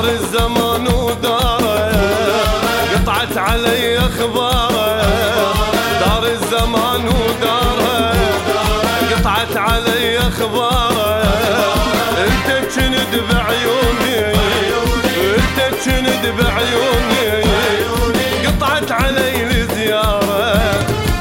الزمان وداره قطعت علي اخباره، دار الزمان وداره قطعت علي اخباره. انت كنت بعيوني، انت كنت بعيوني قطعت علي الزياره.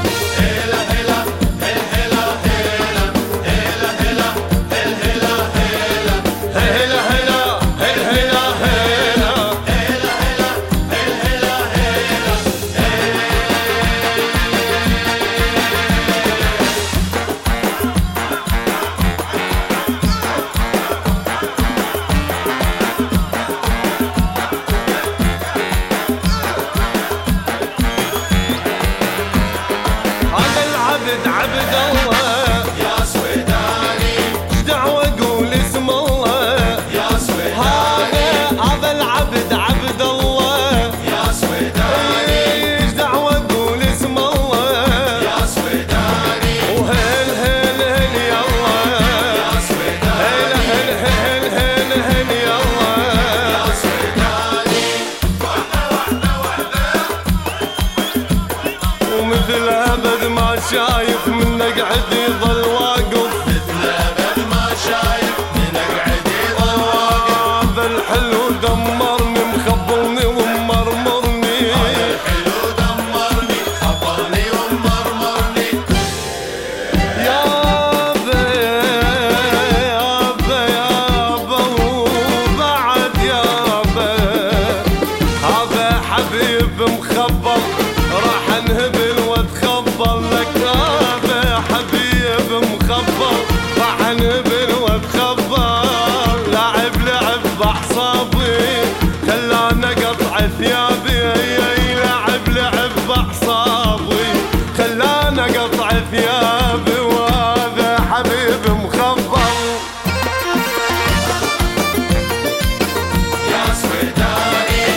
عبد الله يا سويداني، دعوة قول اسم الله يا سويداني، هذا العبد عبد الله يا سويداني، دعوة قول اسم الله يا سويداني، وهل هل هل يلا يا سويداني، هل هل هل هل هل يلا يا سويداني. ومثل أبد ما شايف منك عدي ظل واقف، مثل أبد ما شايف منك عدي ظل واقف. هذا الحلو دمرني مخبلني ومرمرني، هذا الحلو دمرني خبرني ومرمرني. يابا يابا يابا وبعد يابا هذا حبيب مخبل راح انهبل واتخبل لك. هذا حبيب مخبل راح انهبل واتخبل. لعب لعب باعصابي خلاني اقطع ثيابي، لعب لعب باعصابي خلاني اقطع ثيابي. وهذا حبيب مخبل يا سويداني،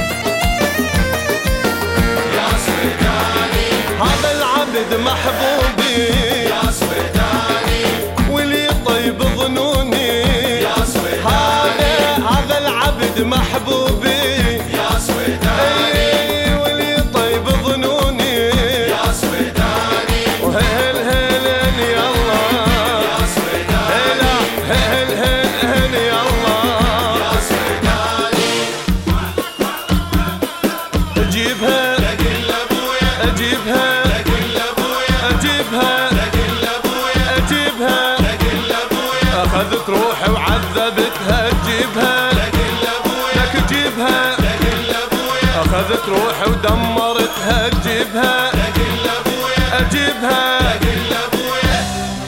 يا سويداني، هذا العبد محبوبي يا سويداني، واللي طيب ظنوني. يا سويداني، هذا العبد محبوبي يا سويداني، واللي طيب ظنوني. يا سويداني، وهل هل هل يلا يا سويداني، هل هل هل يلا يا سويداني. اجيبها لقل ابويا، اجيبها لقل ابويا، اجيبها لقل ابويا، اجيبها لقل ابويا، اخذت روحي وعذبتها. تجيبها لقل ابويا، لك تجيبها لقل ابويا، اخذت روحي ودمرتها. تجيبها لقل ابويا، اجيبها لقل ابويا.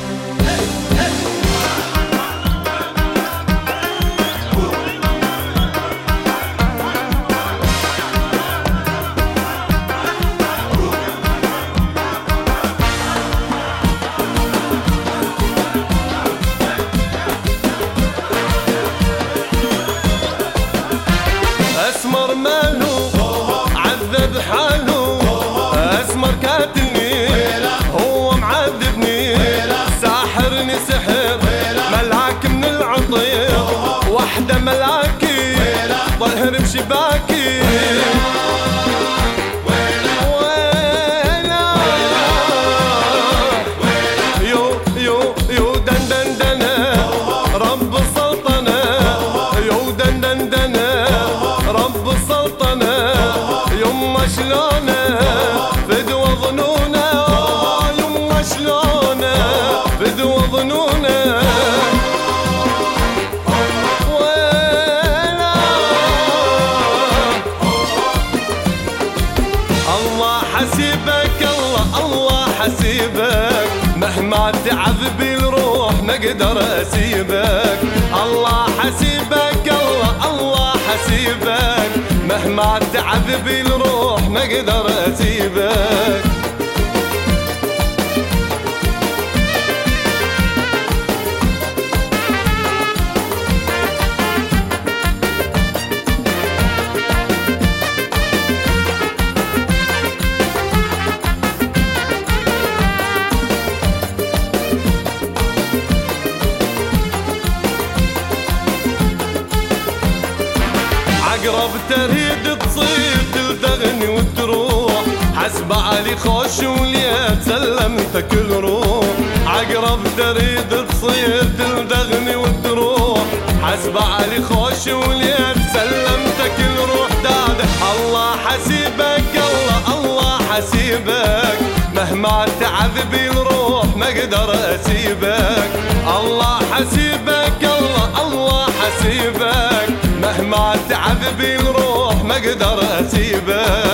اسمر ماله عذب حاله، اسمر كاتلني هو معذبني، ساحرني سحر ملاك من العطير، وحده ملاكي ظهر بشباكي. يو يو يو دن دن دن رب السلطنة، يو دن دن دن رب السلطنة. يما شلونه فدوى ظنونه، يما شلونه فدوى ظنونه. الله حسيبك، الله حسيبك، مهما تعذبي الروح ما اقدر اسيبك. الله حسيبك، الله حسيبك، مهما تعذبي الروح ما اقدر اسيبك. عقرب تريد تصير تلدغني وتروح، حسب علي خوش وليت سلمتك الروح. عقرب تريد تصير تلدغني وتروح، حسب علي خوش وليت سلمتك الروح. داد الله حسيبك، الله حسيبك، مهما تعذبي الروح ما اقدر اسيبك. الله حسيبك، الله حسيبك، مهما تعذبي الروح ما اقدر اسيبك.